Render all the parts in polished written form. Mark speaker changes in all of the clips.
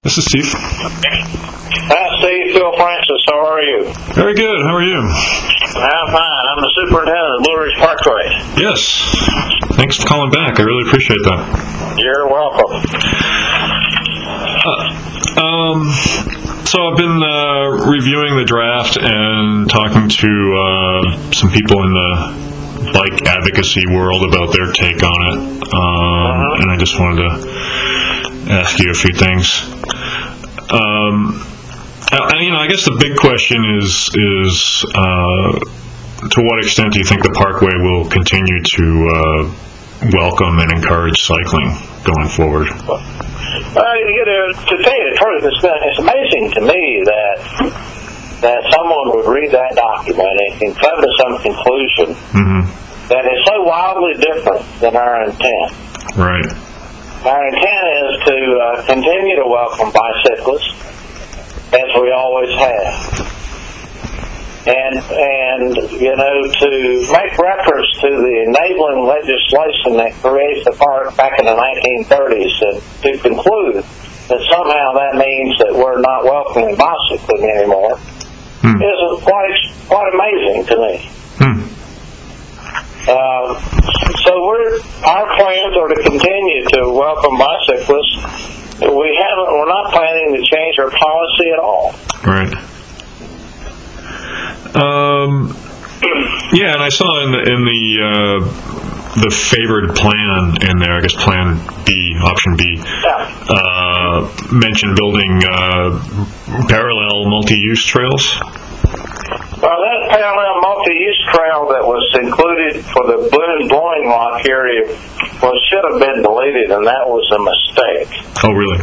Speaker 1: This is Steve.
Speaker 2: Hi, Steve. Phil Francis. How are you?
Speaker 1: Very good. How are you?
Speaker 2: I'm fine. I'm the superintendent of Blue Ridge Parkway.
Speaker 1: Yes. Thanks for calling back. I really appreciate that.
Speaker 2: You're welcome.
Speaker 1: So I've been reviewing the draft and talking to some people in the bike advocacy world about their take on it, and I just wanted to ask you a few things. I guess the big question is to what extent do you think the Parkway will continue to welcome and encourage cycling going forward?
Speaker 2: To tell you the truth, it's amazing to me that someone would read that document and can come to some conclusion that is so wildly different than our intent.
Speaker 1: Right.
Speaker 2: Our intent is to continue to welcome bicyclists, as we always have. And to make reference to the enabling legislation that creates the park back in the 1930s, and to conclude that somehow that means that we're not welcoming bicycling anymore, is quite amazing to me. So our plans are to continue to welcome bicyclists. We're not planning to change our policy at all.
Speaker 1: Right. And I saw in the favored plan in there, I guess Plan B, Option B, mentioned building parallel multi-use trails.
Speaker 2: Well, that parallel multi-use trail that was included for the Boone Blowing Rock area should have been deleted, and that was a mistake.
Speaker 1: Oh, really?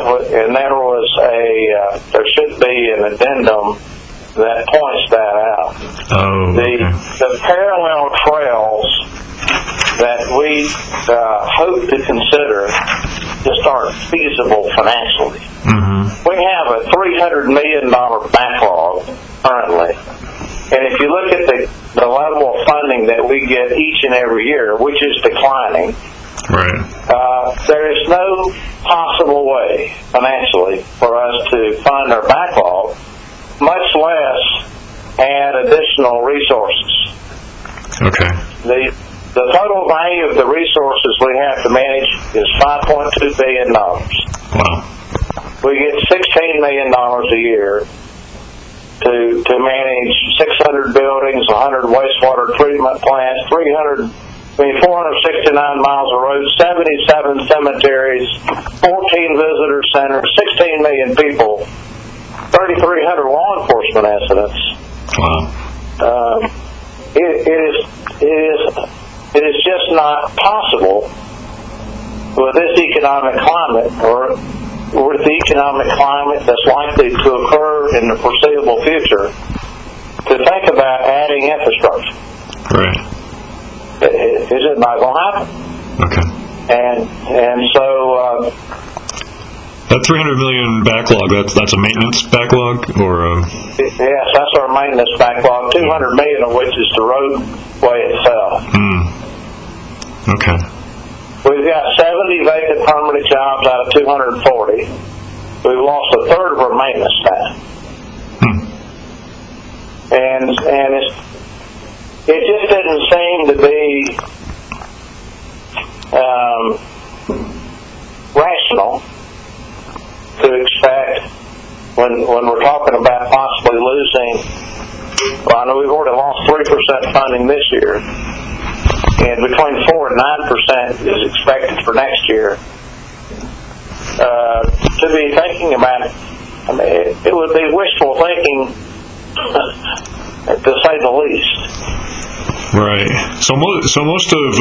Speaker 2: There should be an addendum that points that out.
Speaker 1: Oh,
Speaker 2: The parallel trails that we hope to consider just aren't feasible financially. We have a $300 million backlog currently. And if you look at the level of funding that we get each and every year, which is declining,
Speaker 1: right,
Speaker 2: there is no possible way financially for us to fund our backlog, much less add additional resources.
Speaker 1: Okay.
Speaker 2: The total value of the resources we have to manage is $5.2 billion.
Speaker 1: Wow.
Speaker 2: We get $16 million a year to manage 600 buildings, 100 wastewater treatment plants, 469 miles of road, 77 cemeteries, 14 visitor centers, 16 million people, 3,300 law enforcement incidents.
Speaker 1: Wow.
Speaker 2: It is just not possible with this economic climate, or with the economic climate that's likely to occur in the foreseeable future, to think about adding infrastructure.
Speaker 1: Right.
Speaker 2: Is it not going to happen?
Speaker 1: Okay.
Speaker 2: And so
Speaker 1: that $300 million backlog, that's a maintenance backlog, or
Speaker 2: yes, that's our maintenance backlog. $200 million of which is the roadway itself.
Speaker 1: Okay.
Speaker 2: We've got 70 vacant permanent jobs out of 240. We've lost a third of our maintenance staff. And it just didn't seem to be rational to expect when we're talking about possibly losing. Well, I know we've already lost 3% funding this year, and between 4 and 9% is expected for next year. To be thinking about it, I mean, it would be wishful thinking, to say the least.
Speaker 1: Right. So most of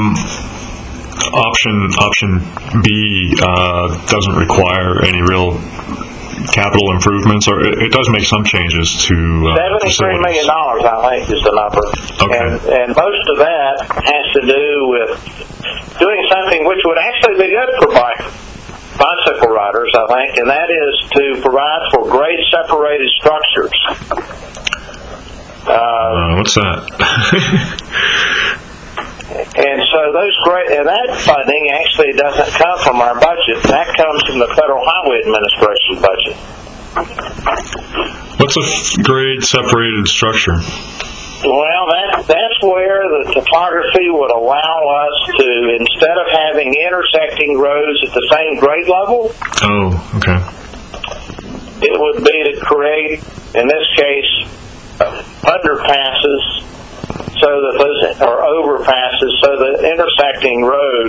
Speaker 1: option B doesn't require any real capital improvements, or it does make some changes to
Speaker 2: $73 million, I think, is the number.
Speaker 1: Okay.
Speaker 2: And most of that has to do with doing something which would actually be good for bicycle riders, I think, and that is to provide for grade separated structures.
Speaker 1: What's that?
Speaker 2: And so that funding actually doesn't come from our budget. That comes from the Federal Highway Administration budget.
Speaker 1: What's a grade separated structure?
Speaker 2: Well, that's where the topography would allow us to, instead of having intersecting roads at the same grade level,
Speaker 1: Okay.
Speaker 2: it would be to create, in this case, underpasses, or overpasses, so the intersecting road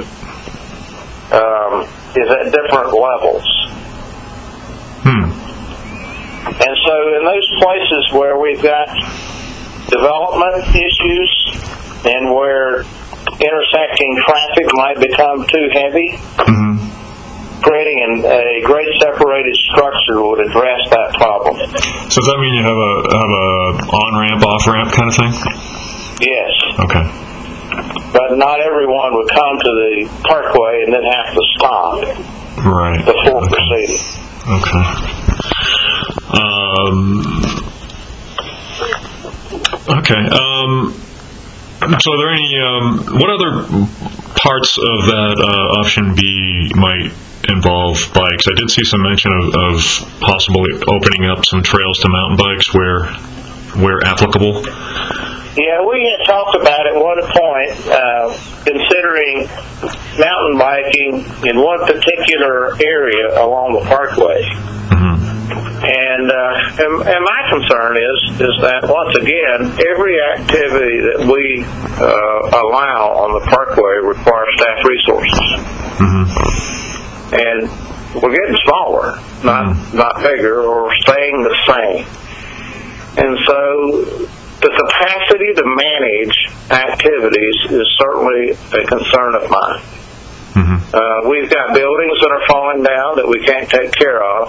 Speaker 2: is at different levels. And so in those places where we've got development issues and where intersecting traffic might become too heavy, creating a grade separated structure would address that problem.
Speaker 1: So does that mean you have a on-ramp, off-ramp kind of thing?
Speaker 2: Yes.
Speaker 1: Okay.
Speaker 2: But not everyone would come to the parkway and then have to stop before proceeding.
Speaker 1: Okay. So are there any, what other parts of that option B might involve bikes? I did see some mention of possibly opening up some trails to mountain bikes where applicable.
Speaker 2: Yeah, we had talked about at one point considering mountain biking in one particular area along the parkway. And my concern is that, once again, every activity that we allow on the parkway requires staff resources. And we're getting smaller, not bigger, or staying the same. And so the capacity to manage activities is certainly a concern of mine. We've got buildings that are falling down that we can't take care of.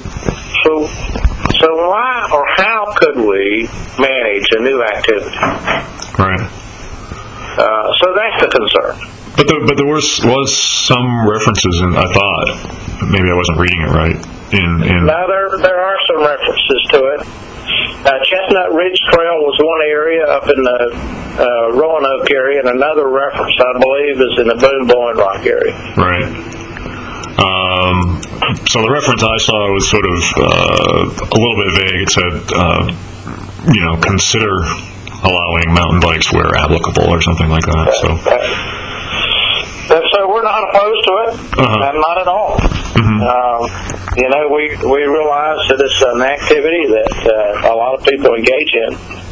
Speaker 2: So why or how could we manage a new activity? Right. So that's the concern.
Speaker 1: But there was some references, and I thought maybe I wasn't reading it right.
Speaker 2: No, there are some references to it. Chestnut Ridge Trail was one area up in the Roanoke area, and another reference, I believe, is in the Boone Blowing Rock area.
Speaker 1: Right. So the reference I saw was sort of a little bit vague. It said, consider allowing mountain bikes where applicable, or something like that.
Speaker 2: So we're not opposed to it, not at all. We realize that it's an activity that a lot of people engage in,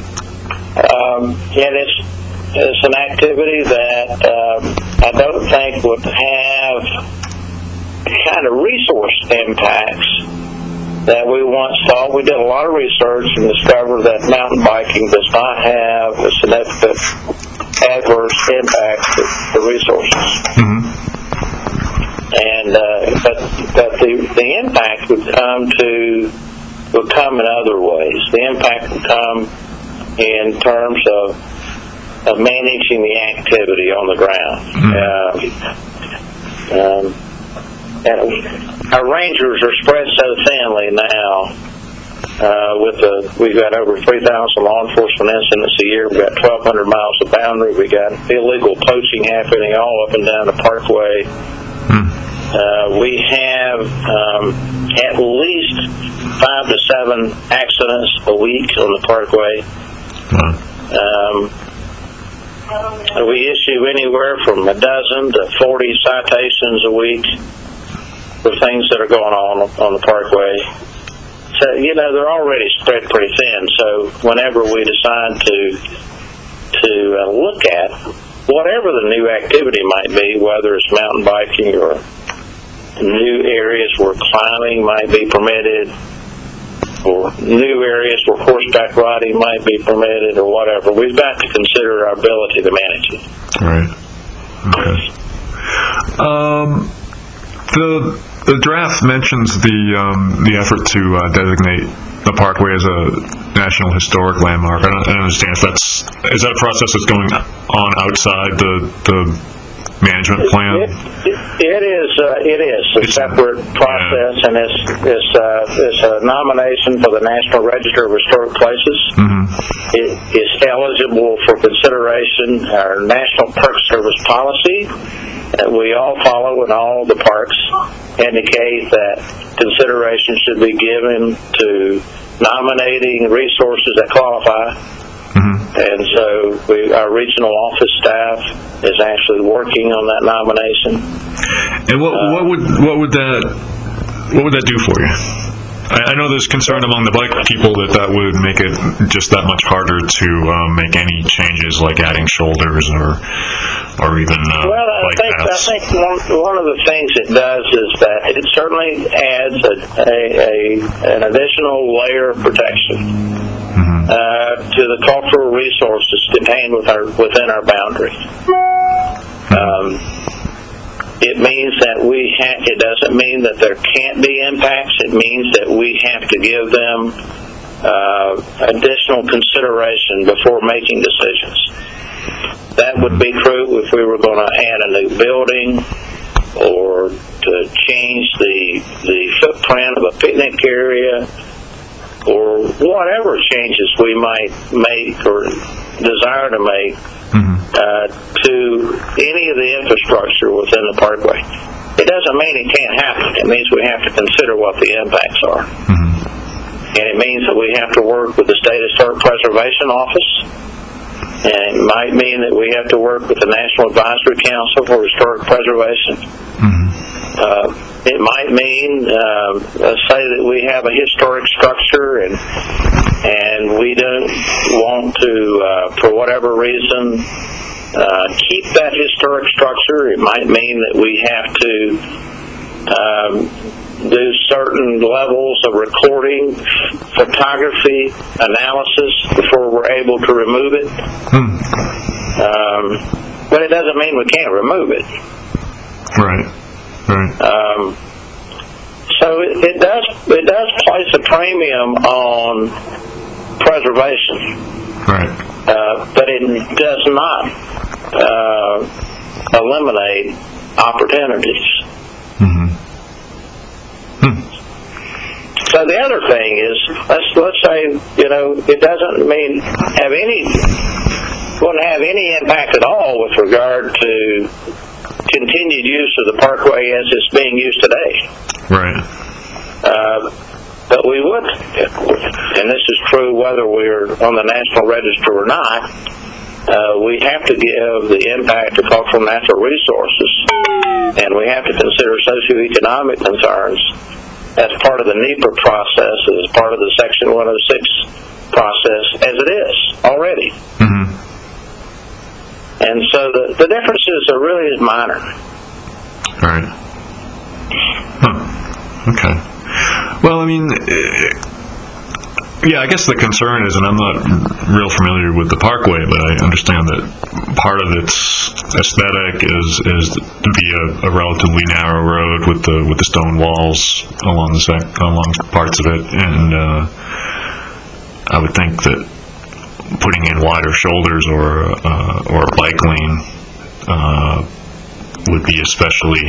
Speaker 2: and it's an activity that I don't think would have kind of resource impacts that we once thought. We did a lot of research and discovered that mountain biking does not have a significant adverse impact to resources. And but the impact would come in other ways. The impact would come in terms of managing the activity on the ground. And our rangers are spread so thinly now. We've got over 3,000 law enforcement incidents a year. We've got 1,200 miles of boundary. We got illegal poaching happening all up and down the parkway. We have at least 5 to 7 accidents a week on the parkway. We issue anywhere from a dozen to 40 citations a week for things that are going on the parkway. So, they're already spread pretty thin. So whenever we decide to look at whatever the new activity might be, whether it's mountain biking or new areas where climbing might be permitted, or new areas where horseback riding might be permitted, or whatever, we've got to consider our ability to manage it.
Speaker 1: Right. Okay. The draft mentions the effort to designate the parkway as a National Historic Landmark. I don't understand if is that a process that's going on outside the management plan?
Speaker 2: It is a separate process, and it's a nomination for the National Register of Historic Places. It is eligible for consideration. Our National Park Service policy that we all follow in all the parks indicate that consideration should be given to nominating resources that qualify. And so our regional office staff is actually working on that nomination.
Speaker 1: And what would that do for you? I know there's concern among the bike people that would make it just that much harder to make any changes, like adding shoulders or even bike paths.
Speaker 2: I think one of the things it does is that it certainly adds an additional layer of protection to the cultural resources contained within our boundaries. It means that it doesn't mean that there can't be impacts. It means that we have to give them additional consideration before making decisions. That would be true if we were going to add a new building or to change the footprint of a picnic area, or whatever changes we might make or desire to make to any of the infrastructure within the parkway. It doesn't mean it can't happen. It means we have to consider what the impacts are. And it means that we have to work with the State Historic Preservation Office. And it might mean that we have to work with the National Advisory Council for Historic Preservation. It might mean, say that we have a historic structure and we don't want to, for whatever reason, keep that historic structure. It might mean that we have to do certain levels of recording, photography, analysis before we're able to remove it. But it doesn't mean we can't remove it.
Speaker 1: Right.
Speaker 2: So it does place a premium on preservation. Right. But it does not eliminate opportunities. So the other thing is, let's say, it doesn't wouldn't have any impact at all with regard to continued use of the parkway as it's being used today. Right. But we would, and this is true whether we're on the National Register or not, we have to give the impact of cultural natural resources, and we have to consider socioeconomic concerns as part of the NEPA process, as part of the Section 106 process, as it is already. And so the differences are really minor.
Speaker 1: Right. Okay. Well, I mean, I guess the concern is, and I'm not real familiar with the Parkway, but I understand that part of its aesthetic is to be a relatively narrow road with the stone walls along parts of it, and I would think that putting in wider shoulders or a bike lane would be especially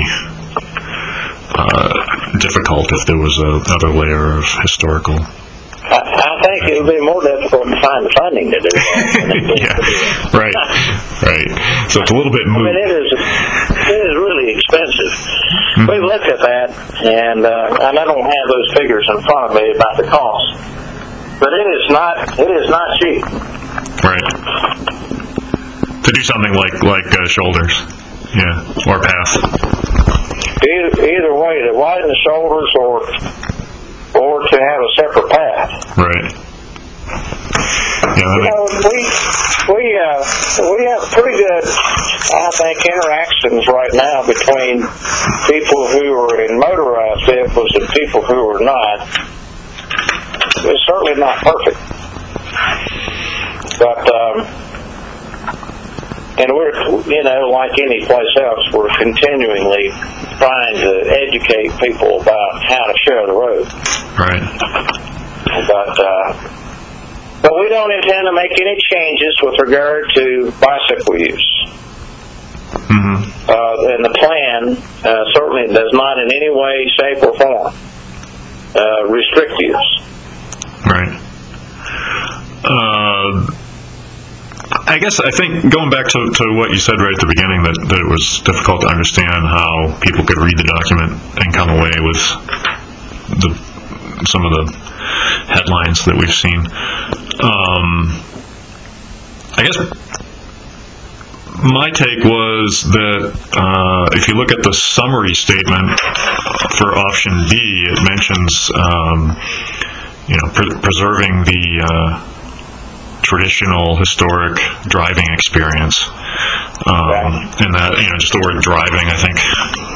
Speaker 1: difficult if there was another layer of historical.
Speaker 2: I think it would be more difficult to find the funding to do that.
Speaker 1: Yeah, right. So it's a little bit moot.
Speaker 2: I mean, it is really expensive. We've looked at that, and I don't have those figures in front of me about the cost, but it is not cheap.
Speaker 1: Right. To do something like shoulders, or path.
Speaker 2: Either way, to widen the shoulders or to have a separate path.
Speaker 1: Right. Yeah,
Speaker 2: we have pretty good, I think, interactions right now between people who are in motorized vehicles and people who are not. It's certainly not perfect, but and we're, like any place else, we're continually trying to educate people about how to share the road.
Speaker 1: Right.
Speaker 2: But we don't intend to make any changes with regard to bicycle use. and the plan certainly does not in any way, shape, or form restrict use.
Speaker 1: Right. I think going back to what you said right at the beginning, that it was difficult to understand how people could read the document and come away with some of the headlines that we've seen. I guess my take was that if you look at the summary statement for option B, it mentions preserving the traditional historic driving experience, and that just the word driving, I think,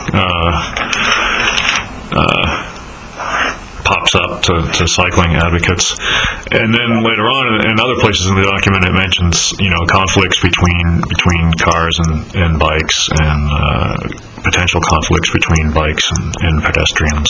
Speaker 1: pops up to cycling advocates. And then later on, in other places in the document, it mentions conflicts between cars and bikes, and potential conflicts between bikes and pedestrians.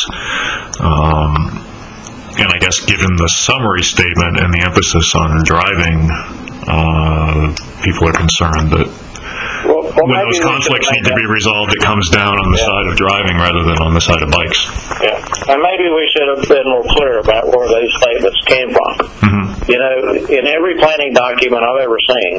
Speaker 1: And I guess given the summary statement and the emphasis on driving, people are concerned that when those conflicts need to be resolved, it comes down on the side of driving rather than on the side of bikes.
Speaker 2: Yeah, and maybe we should have been more clear about where those statements came from. Mm-hmm. In every planning document I've ever seen,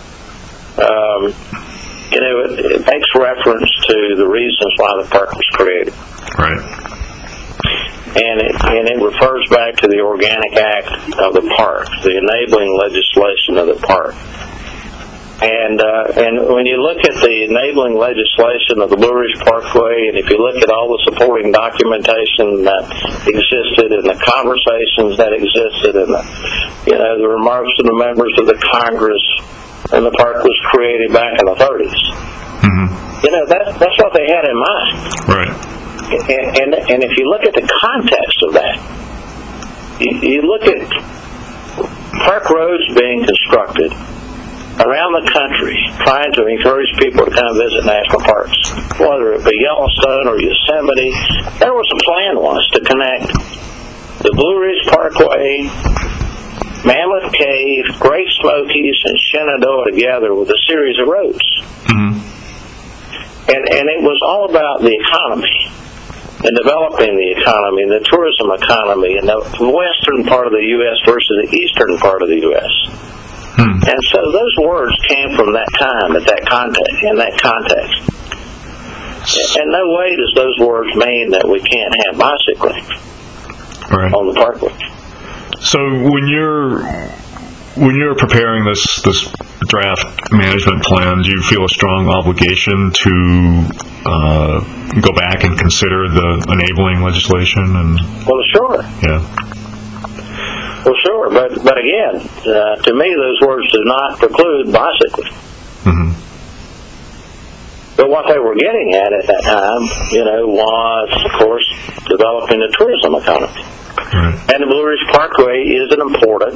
Speaker 2: it makes reference to the reasons why the park was created.
Speaker 1: Right.
Speaker 2: And it refers back to the Organic Act of the park, the enabling legislation of the park. And when you look at the enabling legislation of the Blue Ridge Parkway, and if you look at all the supporting documentation that existed, and the conversations that existed, and the remarks of the members of the Congress, and the park was created back in the 30s. Mm-hmm. That's what they had in mind.
Speaker 1: Right.
Speaker 2: And if you look at the context of that, you look at park roads being constructed around the country, trying to encourage people to come visit national parks, whether it be Yellowstone or Yosemite. There was a plan once to connect the Blue Ridge Parkway, Mammoth Cave, Great Smokies, and Shenandoah together with a series of roads. Mm-hmm. And it was all about the economy, and developing the economy, and the tourism economy, and the western part of the U.S. versus the eastern part of the U.S. And so those words came from that time, in that context. In no way does those words mean that we can't have bicycling on the parkway.
Speaker 1: So when you're preparing this draft management plan, do you feel a strong obligation to go back and consider the enabling legislation?
Speaker 2: Well, sure.
Speaker 1: Yeah.
Speaker 2: Well, sure, but again, to me, those words do not preclude bicycling. Mm-hmm. But what they were getting at that time, was, of course, developing the tourism economy. Right. And the Blue Ridge Parkway is an important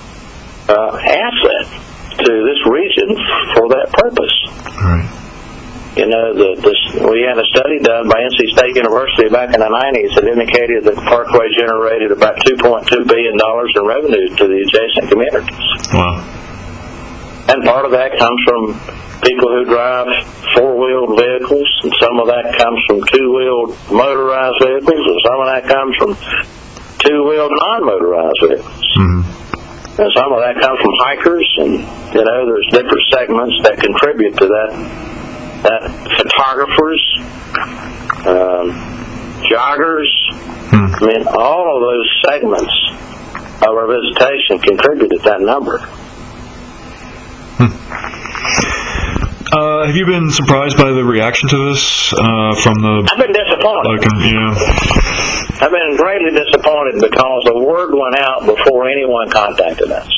Speaker 2: asset to this region for that purpose. Right. We had a study done by NC State University back in the 90s that indicated that the Parkway generated about $2.2 billion in revenue to the adjacent communities. Wow. And part of that comes from people who drive four-wheeled vehicles, and some of that comes from two-wheeled motorized vehicles, and some of that comes from two-wheeled non-motorized vehicles. Mm-hmm. And some of that comes from hikers, and, there's different segments that contribute to that photographers, joggers, I mean, all of those segments of our visitation contribute to that number.
Speaker 1: Have you been surprised by the reaction to this from the...
Speaker 2: I've been disappointed. I've been greatly disappointed because the word went out before anyone contacted us.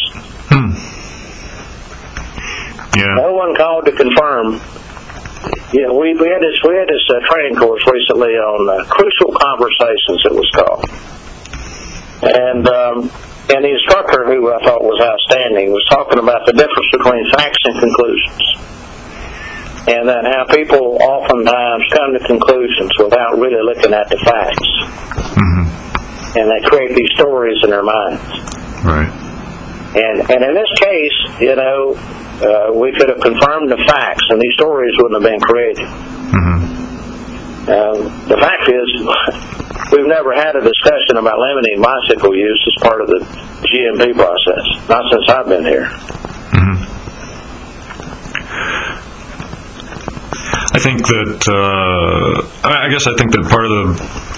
Speaker 2: Yeah. No one called to confirm. We had this training course recently on crucial conversations, it was called, and the instructor, who I thought was outstanding, was talking about the difference between facts and conclusions, and then how people oftentimes come to conclusions without really looking at the facts, and they create these stories in their minds.
Speaker 1: Right.
Speaker 2: And in this case, we could have confirmed the facts, and these stories wouldn't have been created. The fact is, we've never had a discussion about limiting bicycle use as part of the GMP process, not since I've been here.
Speaker 1: I think that, I think that part of the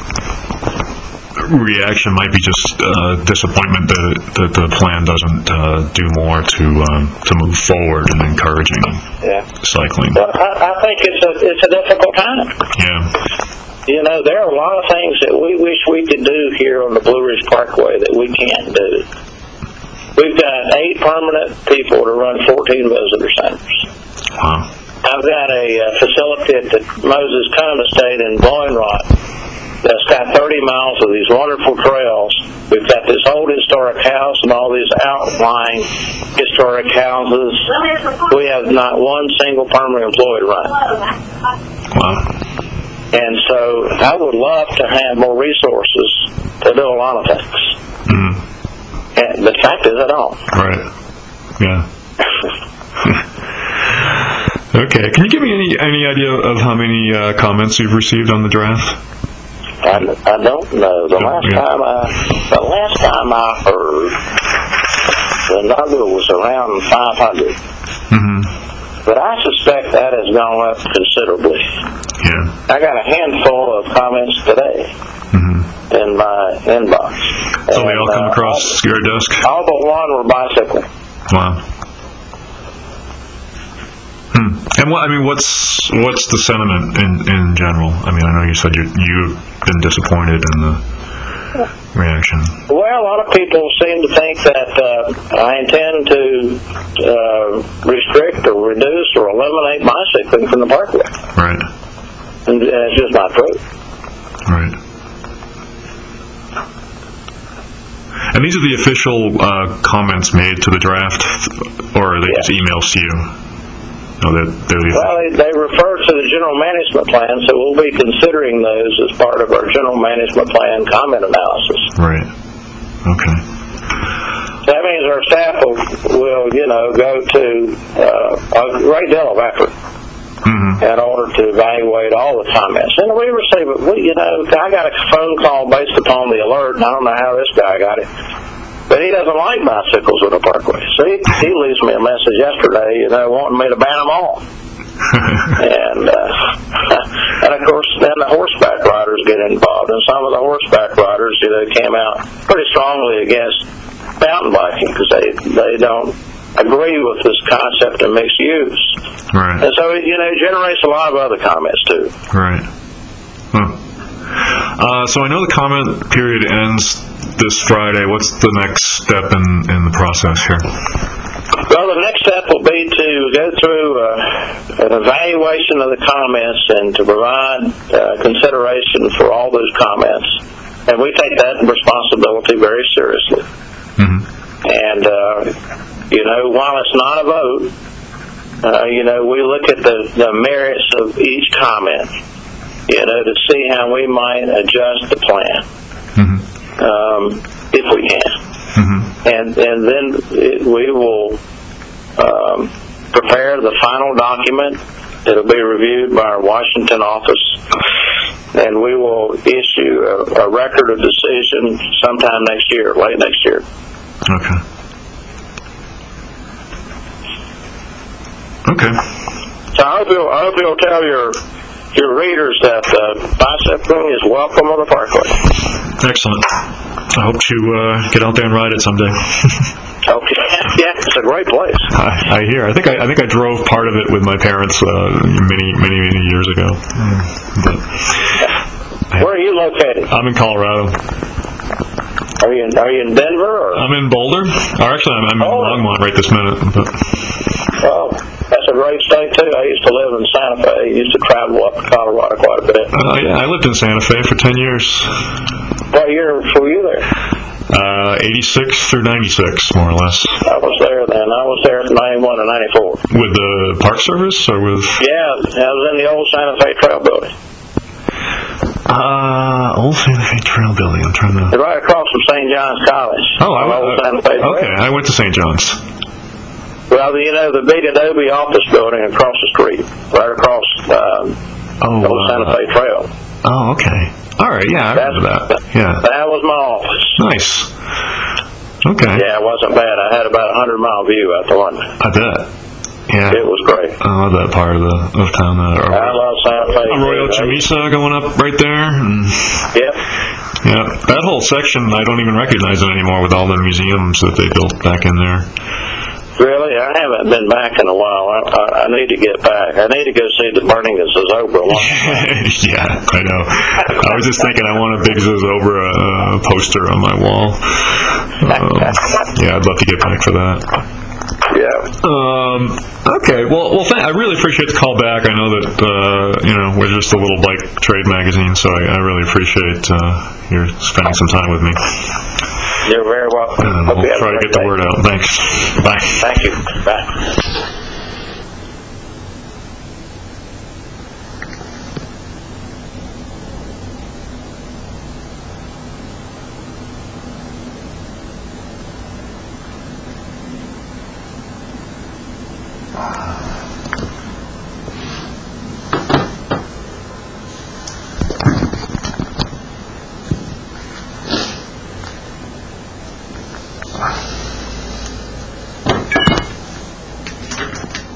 Speaker 1: reaction might be just disappointment that the plan doesn't do more to move forward in encouraging cycling.
Speaker 2: Well, I think it's a difficult time.
Speaker 1: Yeah.
Speaker 2: You know, there are a lot of things that we wish we could do here on the Blue Ridge Parkway that we can't do. We've got 8 permanent people to run 14 visitor centers.
Speaker 1: Wow.
Speaker 2: I've got a facility at the Moses Cone Estate in Blowing Rock that's got 30 miles of these wonderful trails. We've got this old historic house and all these outlying historic houses. We have not one single permanent employee running.
Speaker 1: Wow.
Speaker 2: And so I would love to have more resources to do a lot of things. And the fact is I don't.
Speaker 1: Right. Yeah. Okay. Can you give me any idea of how many comments you've received on the draft?
Speaker 2: I don't know. The last time I heard, the number was around 500. But I suspect that has gone up considerably.
Speaker 1: Yeah.
Speaker 2: I got a handful of comments today in my inbox.
Speaker 1: So they all come across your desk?
Speaker 2: All but one were bicycling.
Speaker 1: Wow. And what's the sentiment in general? I mean, I know you said you've been disappointed in the reaction.
Speaker 2: Well, a lot of people seem to think that I intend to restrict or reduce or eliminate bicycling from the parkway.
Speaker 1: Right.
Speaker 2: And it's just not true.
Speaker 1: Right. And these are the official comments made to the draft, or are they just emails to you? No,
Speaker 2: Well, they refer to the general management plan, so we'll be considering those as part of our general management plan comment analysis.
Speaker 1: Right. Okay.
Speaker 2: That means our staff will go to a great deal of effort in order to evaluate all the comments. And we receive it. I got a phone call based upon the alert, and I don't know how this guy got it. But he doesn't like bicycles in the parkway. So he leaves me a message yesterday, wanting me to ban them all. and of course, then the horseback riders get involved. And some of the horseback riders, came out pretty strongly against mountain biking because they don't agree with this concept of mixed use.
Speaker 1: Right.
Speaker 2: And so, it generates a lot of other comments, too.
Speaker 1: Right. Huh. So I know the comment period ends this Friday. What's the next step in the process here?
Speaker 2: Well, the next step will be to go through an evaluation of the comments and to provide consideration for all those comments. And we take that responsibility very seriously. And, while it's not a vote, we look at the merits of each comment, to see how we might adjust the plan. If we can. And then we will prepare the final document. It'll be reviewed by our Washington office, and we will issue a record of decision sometime next year, late next year.
Speaker 1: Okay. So
Speaker 2: I hope you'll tell your readers that bicycling is welcome on the parkway.
Speaker 1: Excellent. I hope to get out there and ride it someday.
Speaker 2: Okay. Yeah, it's a great place.
Speaker 1: I hear. I think I drove part of it with my parents many years ago.
Speaker 2: Where are you located?
Speaker 1: I'm in Colorado.
Speaker 2: Are you in Denver? Or?
Speaker 1: I'm in Boulder. Or actually, I'm in Longmont right this minute. But.
Speaker 2: Oh, that's a great state too. I used to live in Santa Fe. I used to travel up to Colorado quite a bit.
Speaker 1: Yeah, I lived in Santa Fe for 10 years.
Speaker 2: What year were you there?
Speaker 1: 86 through 96, more or less.
Speaker 2: I was there then. I was there from 91 to 94.
Speaker 1: With the Park Service, or with?
Speaker 2: Yeah, I was in the old Santa Fe Trail building.
Speaker 1: Old Santa Fe Trail building. I'm trying to.
Speaker 2: Right across from St. John's College.
Speaker 1: Oh, okay. I went to St. John's.
Speaker 2: Well, the big Adobe office building across the street, right across Old Santa Fe Trail.
Speaker 1: Oh, okay. All right, yeah, I remember that. Yeah.
Speaker 2: That was my office.
Speaker 1: Nice. Okay.
Speaker 2: Yeah, it wasn't bad. I had about a 100-mile view out the window.
Speaker 1: I bet. Yeah.
Speaker 2: It was great.
Speaker 1: I love that part of town.
Speaker 2: I love Santa Fe.
Speaker 1: Arroyo Chamisa going up right there. And,
Speaker 2: yep.
Speaker 1: Yeah, that whole section, I don't even recognize it anymore with all the museums that they built back in there.
Speaker 2: Really? I haven't been back in a while. I need to get back. I need to go see the burning of Zozobra one.
Speaker 1: Yeah, I know. I was just thinking I want a big Zozobra poster on my wall. Yeah, I'd love to get back for that.
Speaker 2: Yeah.
Speaker 1: Okay. Well, I really appreciate the call back. I know that we're just a little bike trade magazine, so I really appreciate your spending some time with me.
Speaker 2: You're very welcome.
Speaker 1: And we'll try to get the word out. Thanks. Bye.
Speaker 2: Thank you. Bye.